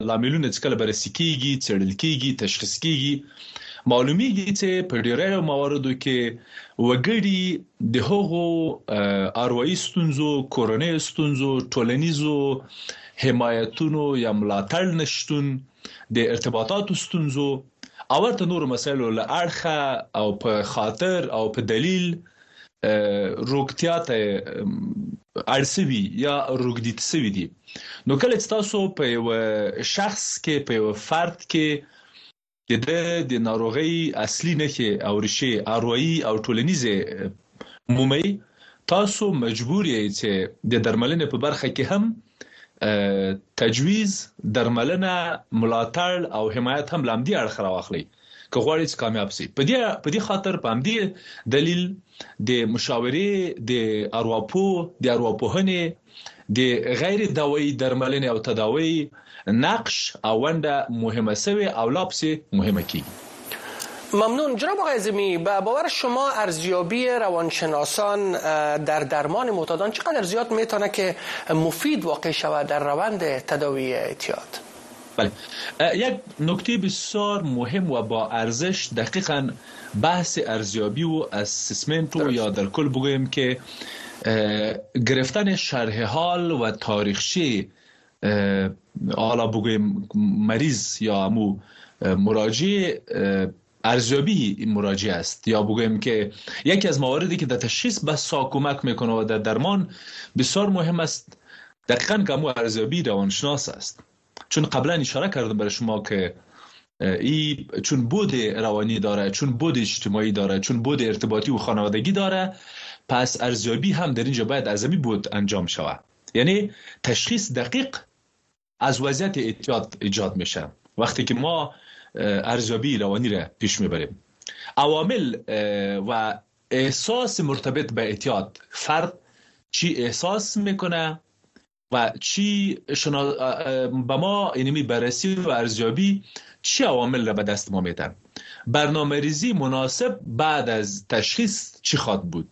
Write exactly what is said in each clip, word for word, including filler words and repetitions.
لاملونه چې کله بررسي کیږي څېړل کیږي تشخیص کیږي معلومیږي چې په ډیرو مواردو کې وګړي د هغو اروایي ستونزو کورنۍ ستونزو ټولنیزو حمایتونو یا ملاتړ نشټون د ارتباطاتو ستونزو او ورته نور مسایلو له اړخه او په خاطر او په دلیل روغتیا ته اړسوي یا روغديت سوي دي. نو کله چې تاسو په یو شخص کې په یو فرد کې د د ناروغي اصلي نښې او ریښې اروایي او ټولنیزه مومي تاسو مجبور یې چې د درملنې په برخه کې هم تجویز درملنه ملاتړ او حمایت هم لامدي اړخ راوخلي که غواړئ چې کامیاب شئ. په دې په دې خاطر په همدې دلیل د مشاورې د ارواپو د ارواپوهنې د غیر دوايي درملنې او تداوی نقش او ونده مهمه سوی او لاپسی مهمه کی. ممنون جناب آقای عظیمی. به باور شما ارزیابی روانشناسان در درمان معتادان چقدر زیاد میتونه که مفید واقع شود در روند تداوی اعتیاد؟ بله، یک نکته بسیار مهم و با ارزش دقیقاً بحث ارزیابی و اسسمنت و یا در کل بگویم که گرفتن شرح حال و تاریخچه حالا بگویم مریض یا مو مراجع ارزیابی مراجعه است یا بگویم که یکی از مواردی که در تشخیص بسا کمک میکنه و در درمان بسیار مهم است دقیقاً که مو ارزیابی روانشناس است. چون قبلا اشاره کردم برای شما که ای چون بود روانی داره، چون بود اجتماعی داره، چون بود ارتباطی و خانوادگی داره، پس ارزیابی هم در اینجا باید از این بود انجام شود. یعنی تشخیص دقیق از وضعیت اعتیاد ایجاد میشه وقتی که ما ارزیابی روانی را پیش میبریم. عوامل و احساس مرتبط به اعتیاد، فرد چی احساس میکنه و چی شنا... به ما اینمی بررسی و ارزیابی چی عوامل را به دست ما میدن. برنامه ریزی مناسب بعد از تشخیص چی خواهد بود.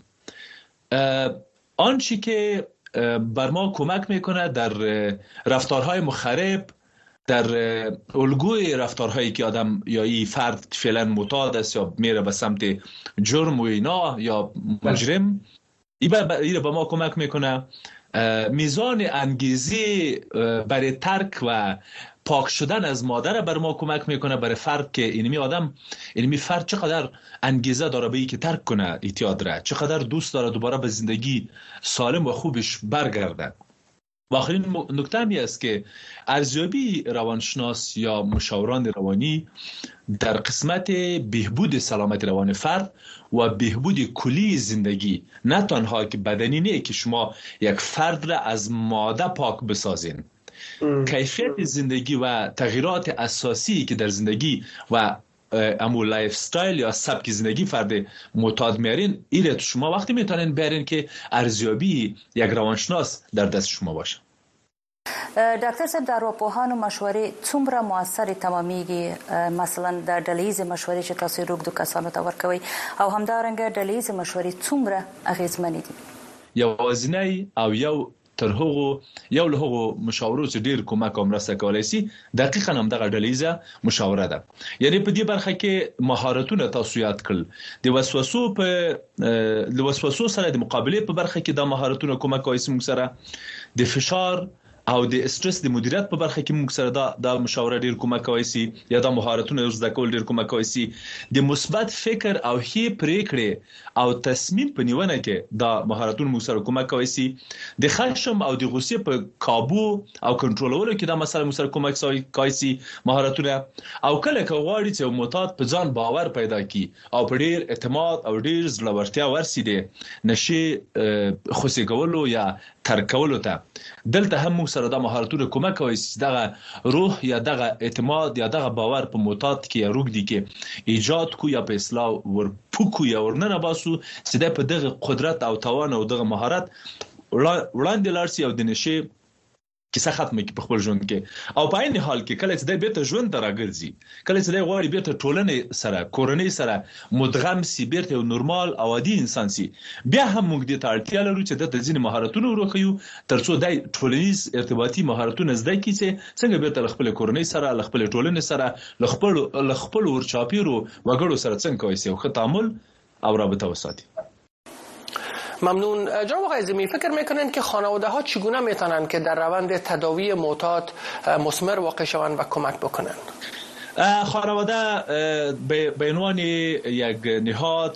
آنچه که بر ما کمک میکنه در رفتارهای مخرب، در الگوی رفتارهایی که آدم یا این فرد فعلا معتاد است یا میره به سمت جرم و اینا یا مجرم، این به ما کمک میکنه. میزان انگیزه برای ترک و پاک شدن از مادر بر ما کمک میکنه برای فرد که اینمی آدم اینمی فرد چقدر انگیزه داره به اینکه ترک کنه اعتیاد را، چقدر دوست داره دوباره به زندگی سالم و خوبش برگرده. و آخرین نکته همی است که ارزیابی روانشناس یا مشاوران روانی در قسمت بهبود سلامت روان فرد و بهبود کلی زندگی، نه تنها که بدنی نه که شما یک فرد را از ماده پاک بسازین، کیفیت زندگی و تغییرات اساسی که در زندگی و امو لایف استایل یا سبک زندگی فرد معتاد میارین، ایره تو شما وقتی میتونین بیارین که ارزیابی یک روانشناس در دست شما باشه. ډاکټر صاحب د ارواپوهانو مشورې څومره موثرې تمامېږي؟ مثلا د ډلهییزې مشورې چې تاسو روږدو کسانو ته ورکوئ او همدارنګه ډلهییزې مشورې څومره اغېزمنې دي؟ یوازینی او یو تر هغو یو له هغو مشاورو چې ډیر کومک او مرسته کولی شي دقیقاً هم دغه ډلهییزه مشاوره ده. یعنی په دې برخه کې مهارتونه تاسو یاد کړل، د وسوسو په د وسوسو سره د مقابله په برخه کې د مهارتونو کومک کوي موږ سره، د فشار او د استرس د مدیریت په برخه کې موږ سره دا د مشاوره ډیر کومک کوي سي یا د مهارتونو زده کول ډیر کومک کوي سي. د مثبت فکر او هی پریکړې او تصمیم په نیونه کې دا مهارتونه موږ سره کومک کوي سي. د خشم او د غصې په काबू او کنټرولولو کې دا مسله موږ سره کومک کوي سي مهارتونه. او کله که غواړي چې معتاد په ځان باور پیدا کړي او په ډیر اعتماد او ډیر زړورتیا ورسېدي نشي خوشي کولو یا ترکولو ته، دلته هم موږ سره د مهارتونو کومک کوي چې دغه روح یا دغه اعتماد یا دغه باور په معتاد کې یا روږدي کې ایجاد کو یا په اصلاح ورپوکو یا ورننه باسو چې د په دغه قدرت او توان او دغه مهارت وړاندې لاړ سي او د نشي کیسه ختمه کی په خپل ژوند کې او په عین حال کې کله چې د بیرته ژوند ته راګرځي کله چې د غواړي بیرته ټولنې سره کورنۍ سره مدغم سي بیرته یو نورمال او عادي انسان سي بیا هم موږ د اړتیا لرو چې د ځینې مهارتونو ورخیو ترڅو د ټولنیز ارتباطي مهارتونه زده کړي چې څنګه بیرته خپل کورنۍ سره خپل ټولنې سره خپل خپل ورچاپیرو وګړو سره څنګه کوي سي او تعامل او رابطه وساتي. ممنون. جناب آقای عظیمی، فکر میکنن که خانواده ها چگونه میتونن که در روند تداوی معتاد مثمر واقع شوند و کمک بکنن؟ خانواده به عنوان یک نهاد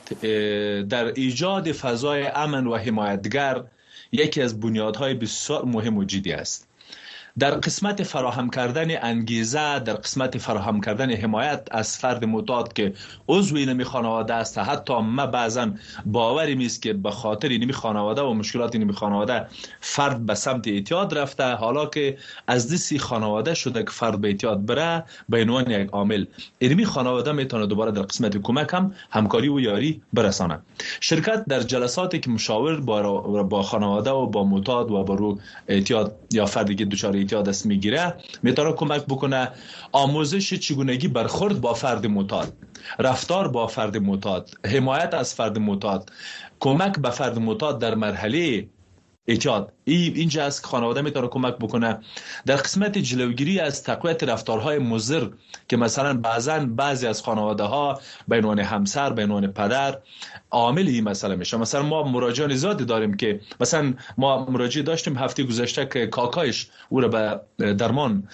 در ایجاد فضای امن و حمایتگر یکی از بنیادهای بسیار مهم و جدی است. در قسمت فراهم کردن انگیزه، در قسمت فراهم کردن حمایت از فرد معتاد که عضو این خانواده است، حتی ما بعضا باوری میست که به خاطر این خانواده و مشکلات این خانواده فرد به سمت اعتیاد رفته، حالا که از دستی خانواده شده که فرد به اعتیاد بره به عنوان یک عامل، این خانواده میتونه دوباره در قسمت کمک هم همکاری و یاری برسانه. شرکت در جلساتی که مشاور با با خانواده و با معتاد و با رو اعتیاد یا فردی که دچار اعتیاد است میگیره میتونه کمک بکنه آموزش چگونگی برخورد با فرد معتاد، رفتار با فرد معتاد، حمایت از فرد معتاد، کمک به فرد معتاد در مرحله اعتیاد. این اینجا است که خانواده میتونه کمک بکنه در قسمت جلوگیری از تقویت رفتارهای مضر که مثلا بعضا بعضی از خانواده ها به عنوان همسر، به عنوان پدر عامل این مسئله میشه. مثلا ما مراجعان زیادی داریم که مثلا ما مراجعه داشتیم هفته گذشته که کاکایش او را به درمان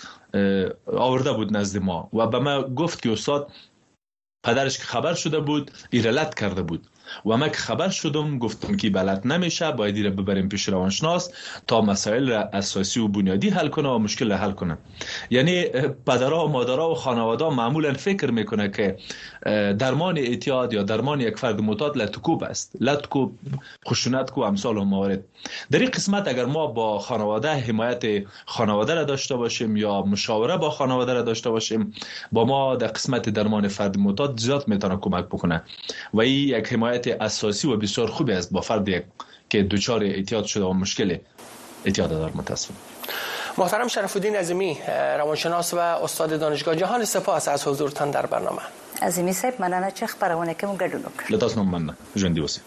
آورده بود نزد ما و به ما گفت که استاد پدرش که خبر شده بود ایرلت کرده بود و من که خبر شدم گفتم که بلد نمیشه، باید ایره ببریم پیش روانشناس تا مسائل اساسی و بنیادی حل کنه و مشکل حل کنه. یعنی پدرها و مادرها و خانواده معمولا فکر میکنه که درمان اعتیاد یا درمان یک فرد معتاد لطکوب است، لطکوب، خشونت کو امثال و موارد. در این قسمت اگر ما با خانواده حمایت خانواده را داشته باشیم یا مشاوره با خانواده را داشته باشیم، با ما در قسمت درمان فرد معتاد زیاد میتونه کمک بکنه و این یک حمایت اساسی و بسیار خوبی است با فردی که دچار اعتیاد شده و مشکل اعتیاد دارد. متاسفم. محترم شرف الدین عظیمی، روانشناس و استاد دانشگاه جهان، سپاس از حضورتان در برنامه. عظیمی صاحب مننه چې خبرونه کوم ګډون وکړ. لتاسو مننه. ژوندي اوسئ.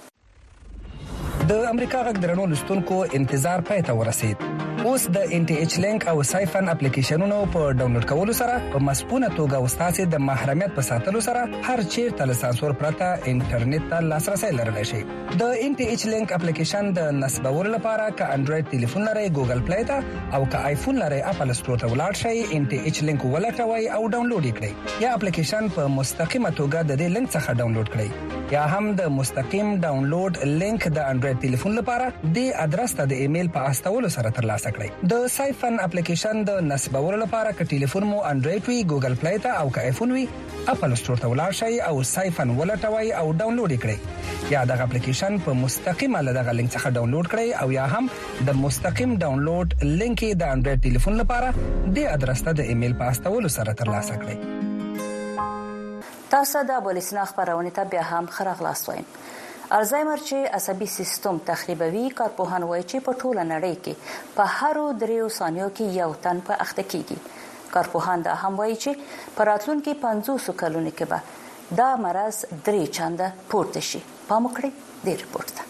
د امریکا غږ درنو لستونکو انتظار پای ته ورسید. اوس د ان ټي ایچ لینک او سایفن اپلیکیشنونو په ډاونلوډ کولو سره په مسپونه توګه وستاسو د محرمیت په ساتلو سره هر چیرته له سانسور پرته انټرنیټ ته لاسرسي لرلی شئ. د ان ټي ایچ لینک اپلیکیشن د نصبولو لپاره که انډراید ټلیفون لرئ ګوګل پلی ته او که آیفون لرئ اپل سټور ته ولاړ شئ، ان ټي ایچ لینک ولټوئ او ډاونلوډ یې کړئ یا اپلیکیشن په مستقیمه توګه د دې لینک څخه ډاونلوډ کړئ یا هم د مستقیم ډاونلوډ لینک د انډراید ټلیفون لپاره د ادرس ته د ایمیل په استولو سره ترلاسه کړئ. د سایفن اپلیکیشن د نصبولو لپاره که ټلیفون مو انډراید وي ګوګل پلی ته او که آیفون وي اپل سټور ته ولاړ شئ او سایفن ولټوئ او ډاونلوډ یې کړئ یا دغه اپلیکیشن په مستقیمه له دغه لینک څخه ډاونلوډ کړئ او یا هم د مستقیم ډاونلوډ لینک د انډراید ټلیفون لپاره د ادرس ته د ایمیل په استولو سره ترلاسه کړئ. تاسو د بولیسنا خبرونه ته بیا هم خراغلاست وایم. الزایمر چې عصبي سیستم تخریبوي، کارپوهان وایي چې په ټوله نړۍ کې په هرو دریو ثانیو کې یو تن په اخته کیږي. کارپوهان دا هم وایي چې په راتلونکي پنځوس کلونو کې به دا مرض درې چنده پورته شي. پام وکړئ د ریپورت ته.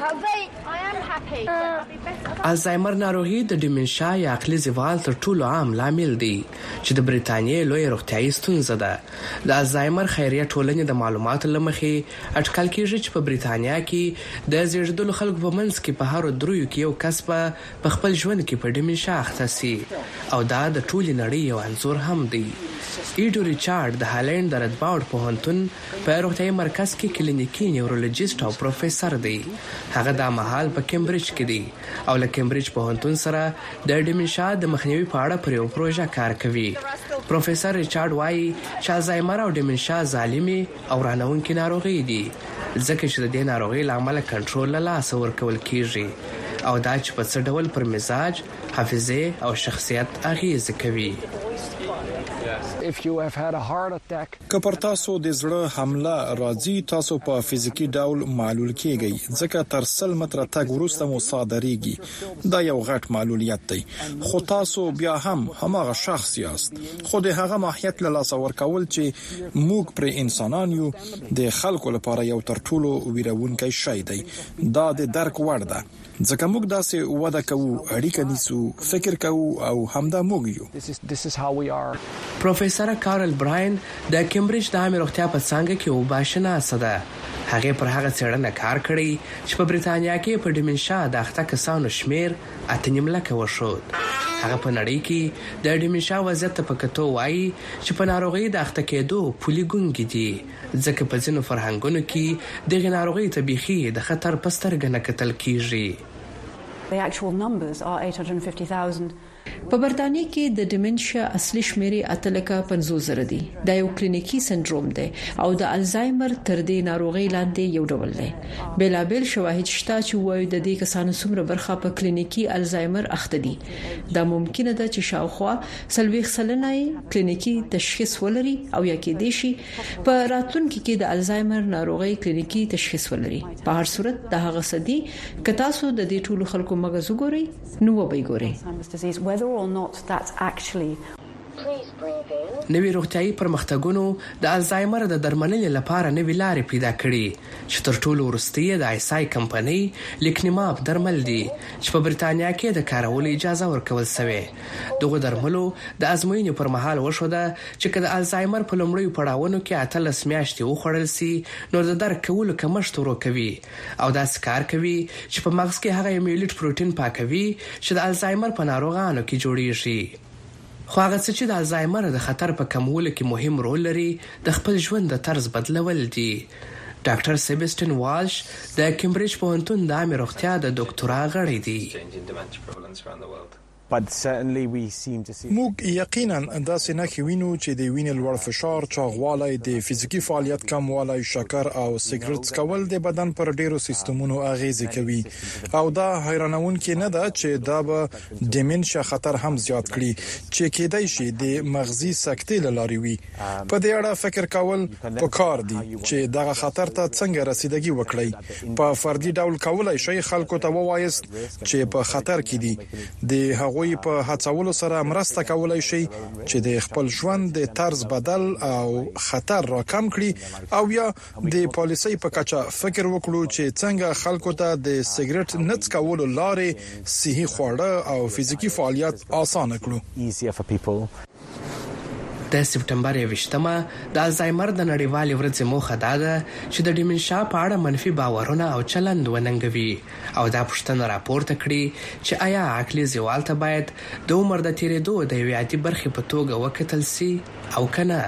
الزایمر ناروغي د ډیمنشیا یا عقلي زوال تر ټولو عام لامل دی چې د بریتانیې لوی روغتیايي ستونزه ده. د الزایمر خیریه ټولنې د معلوماتو لمخې اټکل کیږي چې په بریتانیا کې د زیږیدلو خلکو په منځ کې په هر دریو کې یو کس په خپل ژوند کې په ډیمنشیا اخته سي او دا د ټولې نړۍ یو انځور هم دی. ایډو ریچارډ د هالند د ردباورډ پوهنتون په روغتیايي مرکز کې کلینیکي نیورولوژیست او پروفیسور دی. هغه د مهال په کمبریج کې دی او له کمبریج پوهنتون سره د ډیمنشیا د مخنیوي په اړه پر یو پروژه کار کوي. پروفیسور ریچارډ وایي چې الزایمر او ډیمنشیا ظالمي او رانونکي ناروغي دي ځکه چې د دې ناروغي له امله کنټرول له لاسه ورکول کیږي او دا چې په څه ډول پر مزاج، حافظه او شخصیت اغیزه کوي. که پر تاسو د زړه حمله راځي تاسو په فزیکی ډول معلول کیږئ ځکه تر سل متره تګ وروسته مو صادریږي دا یو غټ معلولیت دی خو تاسو بیا هم هماغه شخص یاست خو د هغه ماهیت له لاس ورکول چې موږ پر انسانان یو د خلکو لپاره یو تر ټولو ویرونکي شی دی دا د درک وړ ده ځکه موږ داسې وده کوو اړیکه نیسو فکر کوو او همدا موږ یو پروفیسور کارل براین د کمبریج د عامه روغتیا په څانګه کې وباشناسه ده هغه پر هغه څېړنه کار کړی چې په بریتانیا کې په ډیمنشیا د اخته کسانو شمیر اتنیم لکه وشود هغه په نړۍ کې د ډیمنشیا وضعیت په کتو وایي چې په ناروغي د اخته کېدو پولي ګونګي دي ځکه په ځینو فرهنګونو کې د ناروغي طبيخي د خطر پسترګ نه کتل کیږي The actual numbers are eight hundred fifty thousand. په برتانیې کې د ډیمنشیا اصلي شمیرې اتلکه پنځوس زره دي دا یو کلینیکي سندروم دی او د الزایمر تر دې ناروغي لاندې یو ډول دی بلابل شواهد شته چې وایي د دې کسانو څومره برخه په کلینیکي الزایمر اخته دي دا ممکنه ده چې شاوخوا سلويخ سلنه کلینیکي تشخیص ولري او یا کې دي شي په راتلونکي کې د الزایمر ناروغي کلینیکي تشخیص ولري په هر صورت د هغه سدي که تاسو د دې ټولو خلکو مغز وګورئ نو وبې ګورئ whether or not that's actually نوی روغتیايي پرمختګونو د الزایمر د درملنې لپاره نوی لارې پیدا کړې چې تر ټولو وروستي د آیسای کمپنۍ لیکنیماب درمل دي چې په بریتانیا کې د کارولو اجازه ورکول شوې دغه درملو د ازموینې پر مهال وشوده چې د الزایمر په لومړیو پړاوونو کې اتلس میاشتې وخوړل شي نو د درک کولو کمښت ورکوي او دا کار کوي چې په مغز کې هغه ایمیلیټ پروتین پاکوي چې د الزایمر په ناروغانو کې جوړیږي خو هغه څه چې د الزایمر د خطر په کمولو کې مهم رول لري د خپل ژوند د طرز بدلول دي ډاکټر سیبسټین والش د کمبریج پوهنتون د عامه روغتیا د ډاکټرا غړی دی موږ یقینا داسې نه وینو چې د وینې لوړ فشار چاغوالی د فزیکی فعالیت کموالی شکر او سیګریټ څکول د بدن پر ډیرو سیستمونو اغیزه کوي او دا حیرانونکې نه ده چې دا به ډیمنشیا خطر هم زیات کړي چې کېدای شي د مغزي سکتې لاري وي په دې اړه فکر کول پکار دي چې دغه خطر ته څنګه رسیدګي وکړي په فردي ډول کولای شي خلکو ته ووایست چې په خطر کې دي د وی په هڅولو سره مرسته کولای شي چې د خپل ژوند د طرز بدل او خطر راکم کړي او یا د پالیسي په کچه فکر وکړو چې څنګه خلکو ته د سیګریټ نه څکولو لارې صحي خواړه او فزیکی فعالیت آسانه کړو د سپټمبر یوویشتمه د الزایمر د نړیوالې ورځې موخه دا ده چې د ډیمنشیا په اړه منفي باورونه او چلند وننګوي او دا پوښتنه راپورته کړي چې آیا عقلي زوال ته باید د عمر د تیریدو د یوې عادي برخې په توګه وکتل شي او کنه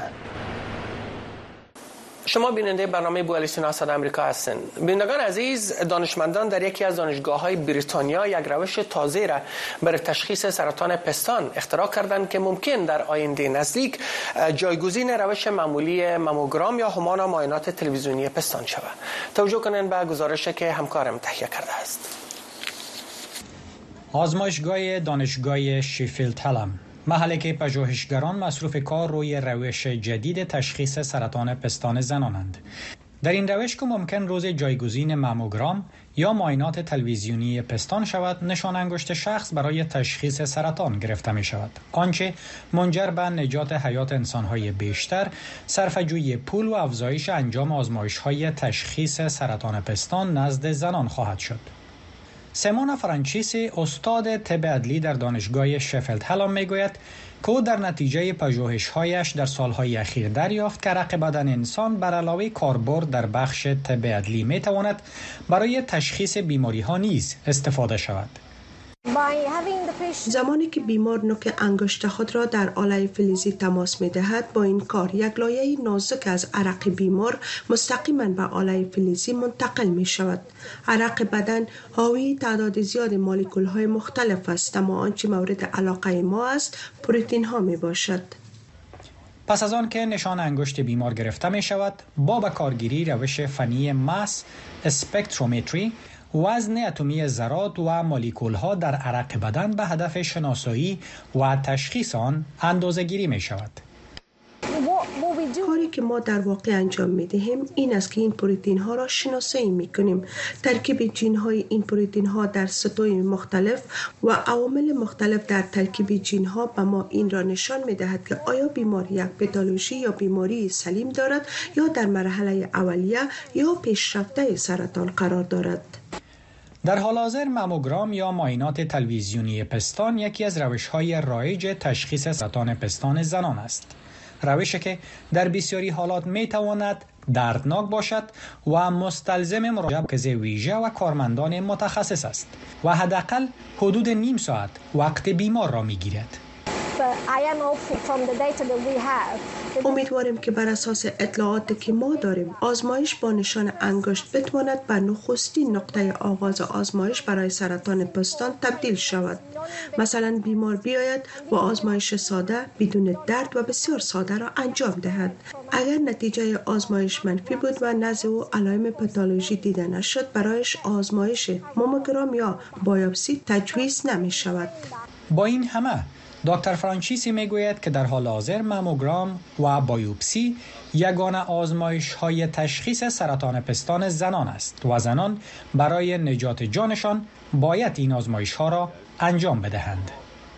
شما بیننده برنامه بولیس ناسد آمریکا هستند. بینندگان عزیز، دانشمندان در یکی از دانشگاه‌های بریتانیا یک روش تازه را برای تشخیص سرطان پستان اختراع کردند که ممکن در آینده نزدیک جایگزین روش معمولی ماموگرام یا همان معاینات تلویزیونی پستان شود. توجه کنید به گزارشی که همکارم تهیه کرده است. آزمایشگاه دانشگاه شیفیلد هلم، محلی که پژوهشگران مصروف کار روی روش جدید تشخیص سرطان پستان زنانند. در این روش که ممکن روز جایگزین ماموگرام یا معاینات تلویزیونی پستان شود، نشان انگشت شخص برای تشخیص سرطان گرفته می شود، آنچه منجر به نجات حیات انسان‌های بیشتر، صرفه‌جویی پول و افزایش انجام آزمایش‌های تشخیص سرطان پستان نزد زنان خواهد شد. سیمونا فرانچیسی، استاد طب عدلی در دانشگاه شفیلد هلم میگوید که او در نتیجه پژوهش‌هایش در سالهای اخیر دریافت که عرق بدن انسان بر علاوه کاربرد در بخش طب عدلی میتواند برای تشخیص بیماری‌ها نیز استفاده شود. زمانی که بیمار نوک انگشت خود را در آله فلزی تماس می دهد، با این کار یک لایه نازک از عرق بیمار مستقیما به آله فلزی منتقل می شود. عرق بدن حاوی تعداد زیاد مولکول های مختلف است، اما آنچه مورد علاقه ما است پروتئین ها می باشد. پس از آن که نشان انگشت بیمار گرفته می شود، با به کارگیری روش فنی ماس اسپکترومتری، وزن اتمی ذرات و مولکول ها در عرق بدن به هدف شناسایی و تشخیص آن اندازه‌گیری می شود. کاری که ما در واقع انجام می‌دهیم این است که این پروتئین ها را شناسایی می‌کنیم. ترکیب ژن های این پروتئین ها در سطوح مختلف و عوامل مختلف در ترکیب ژن ها به ما این را نشان می‌دهد که آیا بیمار یک پاتولوژی یا بیماری سلیم دارد یا در مرحله اولیه یا پیشرفته سرطان قرار دارد. در حال حاضر ماموگرام یا معاینات تلویزیونی پستان یکی از روش‌های رایج تشخیص سرطان پستان زنان است. روشی که در بسیاری حالات می‌تواند دردناک باشد و مستلزم مراجعه به ویژه و کارمندان متخصص است و حداقل حدود نیم ساعت وقت بیمار را می‌گیرد. امیدواریم که بر اساس اطلاعاتی که ما داریم آزمایش با نشان انگشت بتواند به نخستین نقطه آغاز آزمایش برای سرطان پستان تبدیل شود. مثلا بیمار بیاید و آزمایش ساده بدون درد و بسیار ساده را انجام دهد. اگر نتیجه آزمایش منفی بود و نزد او علائم پاتولوژی دیده نشد، برایش آزمایش ماموگرام یا بایوپسی تجویز نمی شود. با این همه دکتر فرانچیسی میگوید که در حال حاضر ماموگرام و بایوپسی یگانه آزمایش‌های تشخیص سرطان پستان زنان است و زنان برای نجات جانشان باید این آزمایش‌ها را انجام بدهند.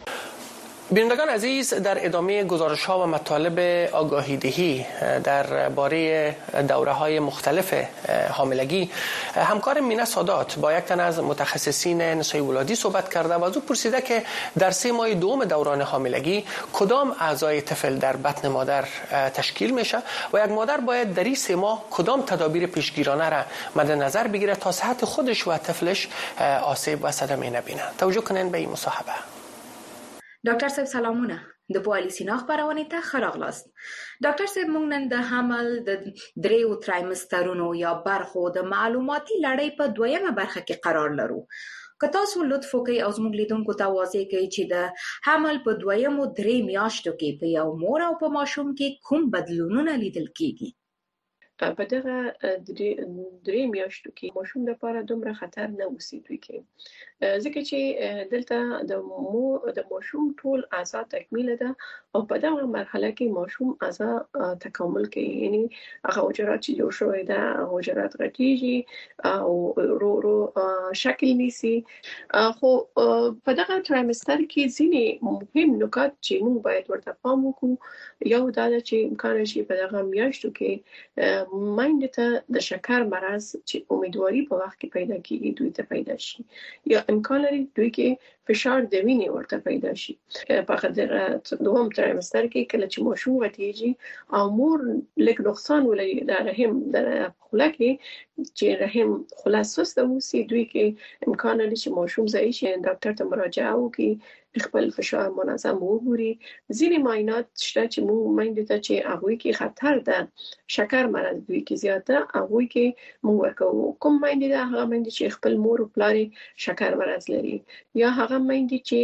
بینندگان عزیز، در ادامه گزارش ها و مطالب آگاهی دهی در باره دوره های مختلف حاملگی، همکار مینه سادات با یک تن از متخصصین نسای ولادی صحبت کرده و از او پرسیده که در سه ماه دوم دوران حاملگی کدام اعضای طفل در بطن مادر تشکیل میشه و یک مادر باید در این سه ماه کدام تدابیر پیشگیرانه را مد نظر بگیره تا صحت خودش و طفلش آسیب و صدمه نبینه. توجه کنین به این مصاحبه. ډاکټر صاحب سلامونه، د پالیسینا خبرونه ته ښه راغلاست. ډاکټر صاحب، موږ نن د حمل د دریو ترایمسترونو یا برخو د معلوماتي لړۍ په دویمه برخه کې قرار لرو. که تاسو لطف وکړئ او زموږ لیدونکو ته واضح کړئ چې د حمل په دویمو درې میاشتو کې په یو مور او په ماشوم کې کوم بدلونونه لیدل کیږي؟ په دغه درې میاشتو کې ماشوم لپاره دومره خطر نه اوسي دوی کې، ځکه چې دلته د مو د ماشوم ټول اعضاء تکمیل ده او په دغه مرحله کې ماشوم اعضاء تکامل کوي، یعنی هغه حجرات چې جوړ شوی ده حجرات غټیږي او رو رو شکل نیسي. خو په دغه ترایمستر کې ځینې مهم نکات چې موږ باید ورته پام وکړو، یو دا ده چې امکان شي په دغه میاشتو کې ماینده ته د شکر مرض چې امیدواري په وخت کې پیدا کیږي دوی ته پیدا شي، یا امکان لري دوی کې فشار د وینې ورته پیدا شي. په خاطر دوم ترایمستر کې کله چې ماشوم غټیږي او مور لږ نقصان ولري د رحم د خوله کې چې رحم خوله سسته وسی، دوی کې امکان لري چې ماشوم ضعیف شي، ډاکټر ته مراجعه وکړي، خپل فشار منظم وګوري. ځینې معاینات شته چې موږ مینده ته چې هغه کې خطر ده شکر مرض دوی کې زیاته، هغه کې موږ ورکو کوم مینده ده هغه مینده چې خپل مور او پلار شکر مرض لري، یا هغه مینده چې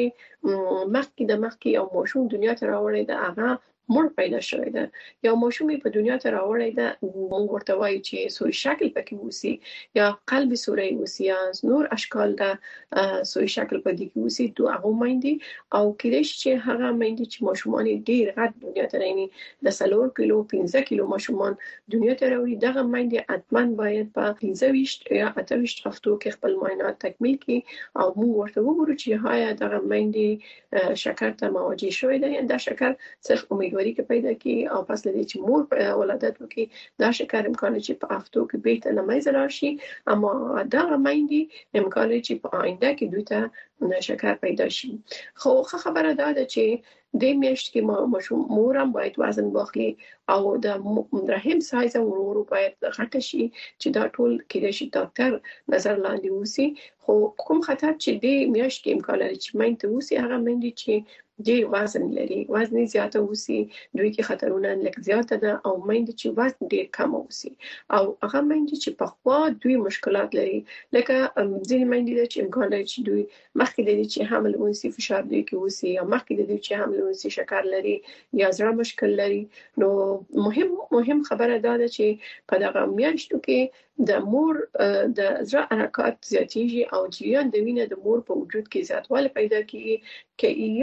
مخکې د مخکې یو ماشوم دنیا ته راوړی ده هغه مړ پیدا شوی ده، یا ماشوم په دنیا ته راوړی ده موږ ورته وایو چې سوري شکل پکې وسی یا قلب سوري وسی یا نور اشکال ده سوري شکل پکې وسی، دوه هغه مایندې او کله چې هغه مایندې چې ماشومان ډیر غټ دنیا ته راځي د سلور کیلو پنځه کیلو ماشومان دنیا ته راوړي، دغه مایندې اتمن باید په پنځه ویشت یا اته ویشت هفتو کې خپل معاینات تکمیل کړي او موږ ورته وګورو چې هایا دغه مایندې شکر ته مواجه شوی ده یا دا شکر صرف امید وری که پیدا کی او پس لدی چې مور ولادت وکي دا شکر امکان چې په افتو کې به نه مې راشي، اما دا مایندې امکان چې په آینده کې دوی ته شکر پیدا شي. خو خبره دا ده چې د میاشت کې ماشوم مورم باید وزن واخلي او د رحم سایز ورو باید غټ شي چې دا ټول کېدای شي ډاکټر نظر لاندې وسی. خو کوم خطر چې د میاشت کې امکان لري چې مینته وسی هغه مینده چې ډیر وزن لري، وزن زیاته وسی دوی کې خطرونه لږ زیاته ده، او مینده چې وزن ډیر کم وسی او هغه مینده چې په خوا دوی مشکلات لري، لکه ځینې مینده چې امکان لري چې دوی مخکې د دې چې حمل ونسی فشار دوی کې وسی یا مخکې د دې چې حمل ونسی شکر لري یا زړه مشکل لري. نو مهم مهم خبره دا ده چې په دغه میاشتو کې د مور د زړه حرکات زیاتېږي او جریان د وینې د مور په وجود کې زیاتوالی پیدا کیږي، که یانن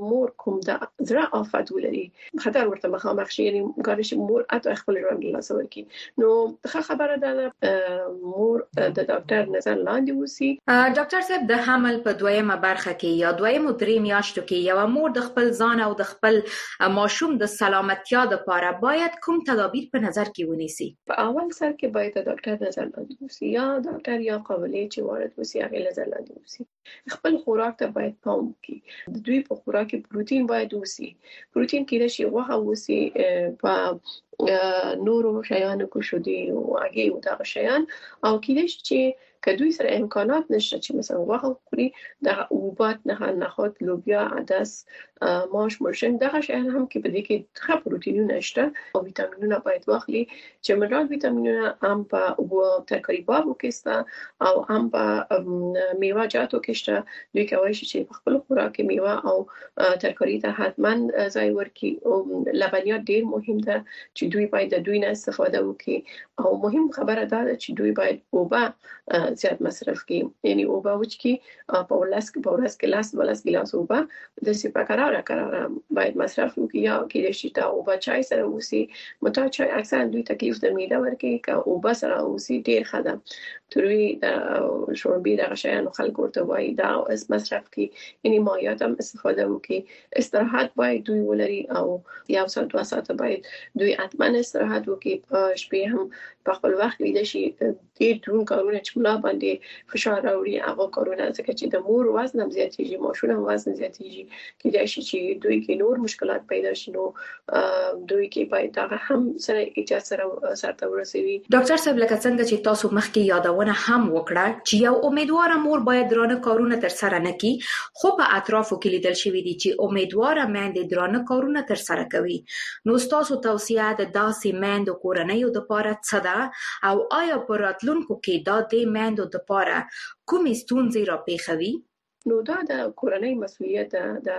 مور کوم د زړه آفت ولري خطر ورته مخامخ شي، یعنی کارش مور اته خپل ژوند له لاسه ورکړي. نو ښه خبره ده مور د ډاکټر نظر لاندې وسی. ډاکټر صاحب، د حمل په دویمه برخه کې یا دویم او درې میاشتو کې یو مور د خپل ځان او د خپل ماشوم د سلامتیا لپاره باید کوم تدابیر په نظر کې ونیسي؟ په اول سر کې باید د ډاکټر نظر لاندې وسی یا ډاکټر یا قابلیت چې وارد وسی هغه نظر لاندې وسی. خپل خوراک ته باید پام وکړي. د دوی په خوراک کې پروتین باید وسی. پروتین کې د شي غوښه وسی په نورو شیانو کې شودي او هغه او دا شیان او کې چې کدوې سره امکانات نشته چې مثلا غوښه خوري د اوبات نه نخود لوبیا عدس ماش مرشن دغه شیان هم کې په دې کې ښه پروتینونه شته او ویټامینونه باید واخلي چې منرال ویټامینونه هم په او ترکاری بابو کې شته او هم په میوه جاتو کې شته. دوی کوي چې په خپل خوراک کې میوه او ترکاری ته حتما ځای ورکړي او لبنیات ډیر مهم ده چې دوی باید د دوی نه استفاده وکړي. او مهم خبره ده چې دوی باید اوبه زیات مصرف کړي، یعنی اوبه وڅښي په ورځ کې په ورځ کې لاس ولس ګلاس اوبه د سپا قراره قراره باید مصرف وکړي یا کې د شیتا اوبه چای سره وسی. متا چای اکثر دوی تکلیف د معده ورکړي که اوبه سره وسی ډیر خدام تروي د شوربي د غشیانو خلک ورته وایي دا اس مصرف کړي، یعنی مایعات هم استفاده وکړي. استراحت باید دوی ولري او یو ساعت دوه ساعت باید دوی حتما استراحت وکړي. په شپې هم په خپل وخت ویده شي. ډیر درون کارونه چې ملا باندې فشار راوړي هغه کارونه ځکه چې د مور وزن هم زیاتېږي، ماشوم هم وزن زیاتېږي، کېدای شي چې دوی کې نور مشکلات پیدا شي. نو دوی کې باید هغه هم سره اجازه سره سره ورسوي. ډاکټر صاحب، لکه څنګه چې تاسو مخکې یادونه هم وکړه چې یو امیدواره مور باید درانه کارونه تر سره نه کړي، خو په اطرافو کې لیدل شوی دي چې امیدواره میندې درانه کارونه تر سره کوي. نو تاسو توصیه د داسې میندو کورنۍ د لپاره څه ده او آیا په راتلونکو کې دا د میندو د لپاره کومې ستونزې را پیښوي؟ نو دا د کورنۍ مسؤلیت ده،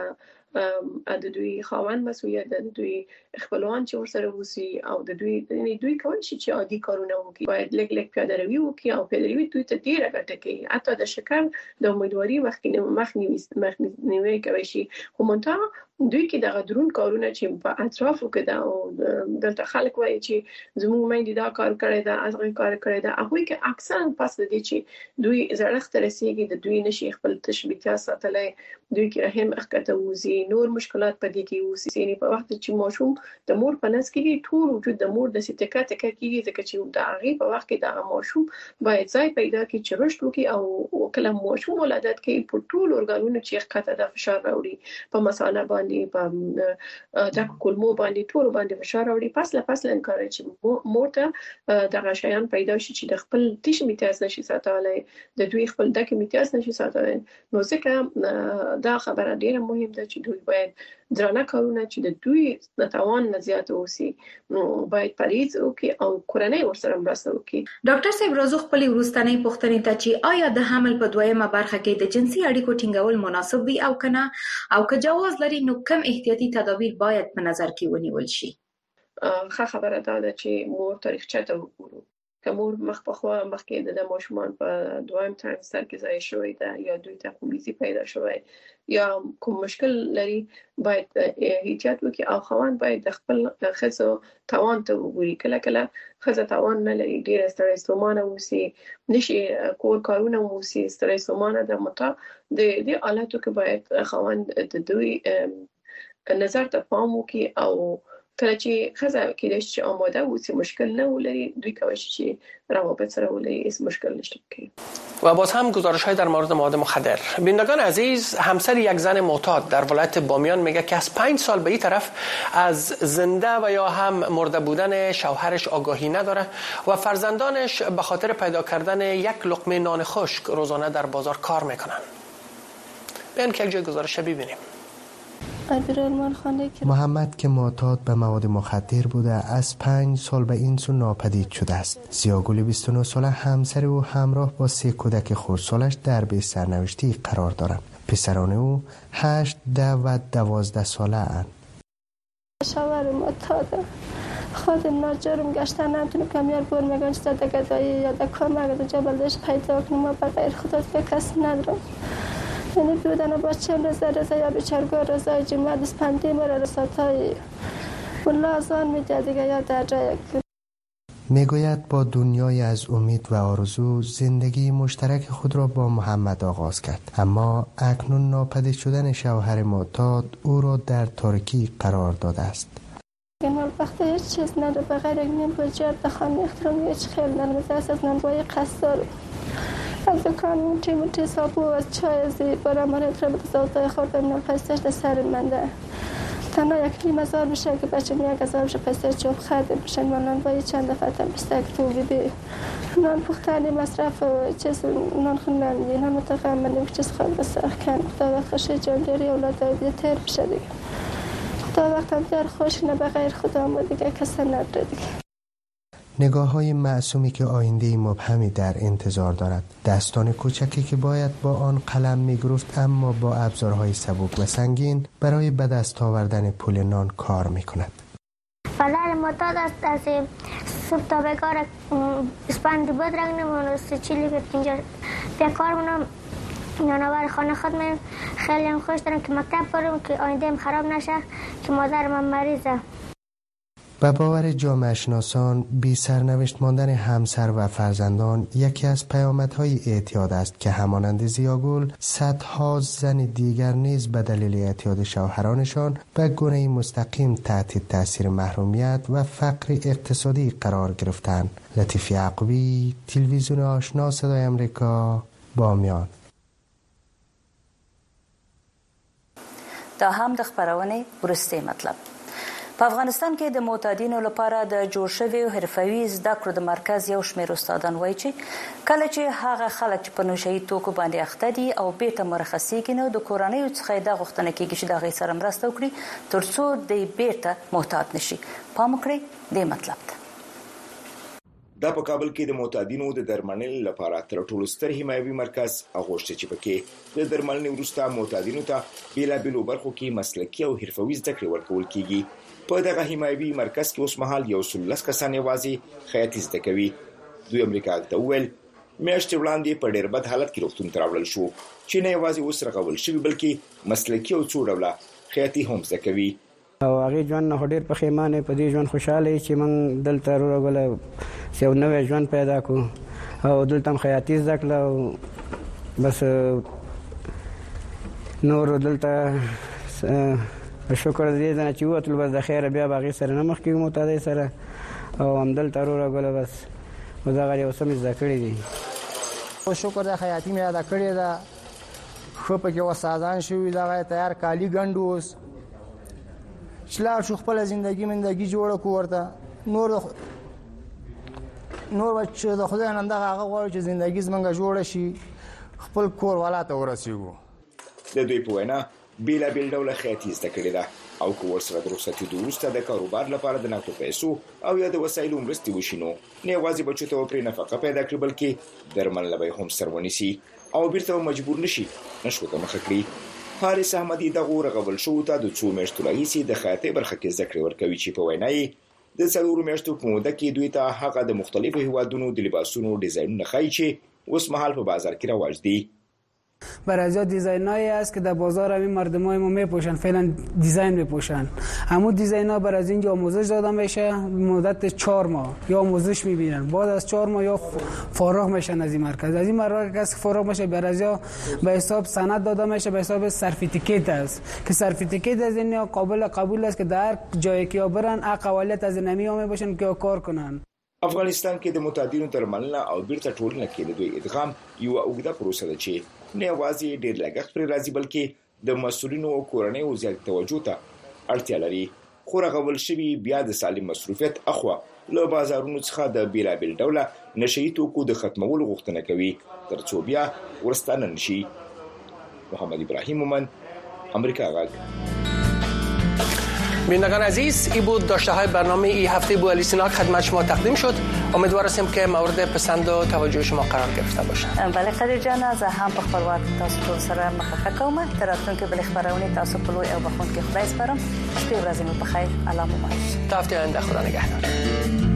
د دوی خاوند مسؤلیت ده، د دوی خپلوان چې ورسره وسی او د دوی یعنی دوی کولی شي چې عادي کارونه وکړي. باید لږ لږ پیاده روي وکړي او پیاده روي دوی ته ډیره ګټه کوي. حتی د شکر د امیدواري مخنیوي مخنیوي کوي شي. خو منتها دوی کې د غدرون کارونه چې په اطرافو کې ده او دلته خلک وایي چې زموږ میندې دا کار کړی ده ازغه کار کړی ده، هغه کې اکثر پس د دې چې دوی زړښت رسیږي د دوی نشي خپل تشبیهات ساتلای، دوی کې رحم اخته وزي، نور مشکلات پدې کې وسی. یعنی په وخت چې ماشوم د مور په نس کې ټول وجود د مور د سټکا تکا کېږي ځکه چې د هغه په وخت کې د ماشوم باید ځای پیدا کړي چې رشد وکړي او کله ماشوم ولادت کې په ټول اورګانونو چې ښکته د فشار راوړي په مثانه باندې په د کولمو باندې ټول باندې فشار راوړي. پس له پس لن کوي چې مور ته د غشیان پیدا شي چې د خپل تیش میتاز نشي ساتلای، د دوی خپل دک میتاز نشي ساتلای. نو ځکه دا خبره ډیره مهمه ده چې دوی باید درانه کارونه چې د دوی د توان نه زیات اوسي نو باید پریز وکړي او کورنۍ ورسره مرسته وکړي. ډاکټر صاحب، راځو خپل وروستنۍ پوښتنې ته چې آیا د حمل په دویمه برخه کې د جنسي اړیکو ټینګول مناسب وي او کنه، او که جواز لري نو کوم احتیاطي تدابیر باید په نظر کې ونیول شي؟ ښه خبره ده چې مور تاریخچه ته وګورو. که مور مخ په خوا مخکې د ماشومان په دویم ترایمستر کې ځای شوی ده یا دوی ته خونریزي پیدا شوی یا کوم مشکل لري باید احتیاط وکړي او خاوند باید د خپل ښځو توان ته وګوري. کله کله ښځه توان نه لري، ډېره ستړې ستومانه اوسي، نشي کور کارونه اوسي، ستړې ستومانه ده. متا د دې حالاتو کې باید خاوند د دوی نظر ته پام وکړي او کله چې ښځه کېدای شي چې آماده اوسي، مشکل نه ولري، دوی کولی شي چې روابط سره ولري، هیڅ مشکل نشته بکنی. و باز هم گزارش‌های در مورد مواد مخدر. بینندگان عزیز، همسر یک زن معتاد در ولایت بامیان میگه که از پنج سال به این طرف از زنده و یا هم مرده بودن شوهرش آگاهی نداره و فرزندانش به خاطر پیدا کردن یک لقمه نان خشک روزانه در بازار کار میکنن. بیان که یک جای گزارش ببینیم. محمد که معتاد به مواد مخدر بوده از پنج سال به این سو ناپدید شده است. زیاگل بیست و نه ساله همسر او همراه با سه کودک خردسالش در به سرنوشتی قرار دارند. پسران او هشت، ده و دوازده ساله اند. شوهر معتاده، خود ناجرم گشتن نمیتونه کامیار بور میگن چیزا دگدایی یا دکا مگه جبلش پیدا کنم و بغیر خودت به کس ندارم. یعنی بودن بچه رزا رزا یا بچرگاه رزا جمعه دست پنده مرا رساتای والله آزان میده دیگه یا در جای میگوید با دنیای از امید و آرزو زندگی مشترک خود را با محمد آغاز کرد، اما اکنون ناپدید شدن شوهر معتاد او را در تاریکی قرار داده است. من وقتی هیچ چیز نداره بغیر یک نیم بجر دخانی احترامی هیچ خیل نداره دست از ننبای قصدار از دکان موتی موتی صابو و از چای از برای من احترام زودای خورد بمینم پیستش در سر منده تنها یک نیم هزار بشه که بچه می یک هزار بشه پیستش جوب خرده بشن من ننبای چند دفعه تن بسته که تو بیدی نان پختنی مصرف و چیز نان خوندن دی نان متقیم من نیم چیز خواهد بسرخ کن تا وقت خوشی جانداری اولاد دایدی تیر بشه دیگه تا وقت هم در خوش نبغیر خدا ما دیگه کسی نداره دیگه. نگاه های معصومی که آینده مبهمی در انتظار دارد، دستان کوچکی که باید با آن قلم میگرفت اما با ابزارهای سبک و سنگین برای به دست آوردن پول نان کار میکند. پدر معتاد است از صبح تا بکار اسپند بود رنگ نمونه سچیلی که اینجا بکار منم نانوار خانه خود من خیلی هم خوش دارم که مکتب برم که آینده خراب نشه که مادر من مریضه. به باور جامعه شناسان بی سرنوشت ماندن همسر و فرزندان یکی از پیامدهای اعتیاد است که همانند زیاگل صدها زن دیگر نیز به دلیل اعتیاد شوهرانشان به گونه مستقیم تحت تاثیر محرومیت و فقر اقتصادی قرار گرفتند. لطیف یعقوبی، تلویزیون آشنا، صدای امریکا، بامیان. دا هم د خبرونه ورسته مطلب. په افغانستان کې د معتادینو لپاره د جوړ شوي حرفوي زده کړو د مرکز یو شمېر استادان وایي چې کله چې هغه خلک چې په نشهیي توکو باندې اخته دي او بیرته مرخصیږي نو د کورنیو څخه یې دا غوښتنه کیږي چې د هغې سره مرسته وکړي تر څو دی بیرته محتاط نشي. پام وکړئ دې مطلب ته. دا په کابل کې د معتادینو د درملنې لپاره تر ټولو ستر حمایوي مرکز اغوښته چې پکې د درملنې وروسته معتادینو ته بیلابیلو برخو کې مسلکي او حرفوي زده کړې ورکول کیږي. په دغه حمایوي مرکز کې اوس مهال یو سل لس کسان یوازې خیاطي زده کوي. دوی امریکا ته وویل میاشتې وړاندې په ډېر بد حالت کې روغتون ته راوړل شو چې نه یوازې اوس رغول شوي بلکې مسلکي او څو ډوله خیاطي هم زده کوي. او هغه ژوند نه ډېر پښیمانه په دې ژوند خوشاله چې موږ دلته راغله یو نوې ژوند پیدا کو او دلته هم خیاطي زده کړل بس نور دلته شکر دې نه چې وته بس د خیر بیا باغی سره نه مخ کې معتاد سره او هم دلته راغله بس دا غړي اوسم زده کړی دي. او شکر د خیاطي مې ادا کړی دا خو په کې وسادان شوې دا تیار کالی ګندوس شلا شو خپل ژوندۍ مندګي جوړه کو ورته نور نور بچ د خدای نن دا هغه غواړي چې ژوندۍ زمونږه جوړه شي خپل کور ولاته ورسیږو. د دوی په وینا بیلا بیل ډول خیاطي زده کړې ده او که ورسره د رخصتي وروسته د کاروبار لپاره د نقدو پیسو او یا د وسایلو مرستې وشي نو نه یوازې بچو ته پرې نفقه پیدا کړي بلکې درملنه به هم سر ونیسي او بیرته مجبور نشي نشو ته مخه کړي. حارث احمدي دغه رغول شو ته د څو میاشتو راهیسې د خیاطۍ برخه کې زده کړې ورکوي چې په وینا یې د څلورو میاشتو په موده کې دوی ته هغه د مختلفو هیوادونو د لباسونو ډیزاینونه ښیي چې اوس مهال په بازار کې رواج دي. برای دیزاینایی است که در بازار همین مردمای ما میپوشن فعلا دیزاین میپوشن همون دیزاینا برای از اینجا آموزش داده میشه مدت چهار ماه یا آموزش میبینن بعد از چهار ماه یا فارغ میشن از این مرکز. از این مرکز فارغ میشه برای به حساب سند داده میشه به حساب سرتیفیکیت است که سرتیفیکیت از این قابل قبول است که در جایی که برن اقوالیت از نمی ها میباشن که کار کنن. افغانستان کې د معتادینو درملنه او بیرته ټولنه کې د دوی ادغام یو اوږده پروسه ده چې نه یوازې ډېر لګښت پرې راځي بلکې د مسؤلینو او کورنیو زیات توجه ته اړتیا لري. خو رغول شوي بیا د سالم مصروفیت اخوا له بازارونو څخه د بیلابیل ډوله نشهیي توکو د ختمولو غوښتنه کوي تر څو بیا ورستانه نشي. محمد ابراهیم مومند، امریکا غږ. بینندگان عزیز، این بود داشته های برنامه ای هفته با الیسیناک خدمت شما تقدیم شد. امیدوارم که مورد پسند و توجه شما قرار گرفته باشه. بله خدای جان، از هم په خپل وخت تاسو ټول سره مخه کوم. تر راتلونکي بل خبرونه تاسو په لوی او بخون کې خدای سپارم. شپه ورځې مو په خیر. الله مو باشه. تا هفته آینده خدا نگهدار.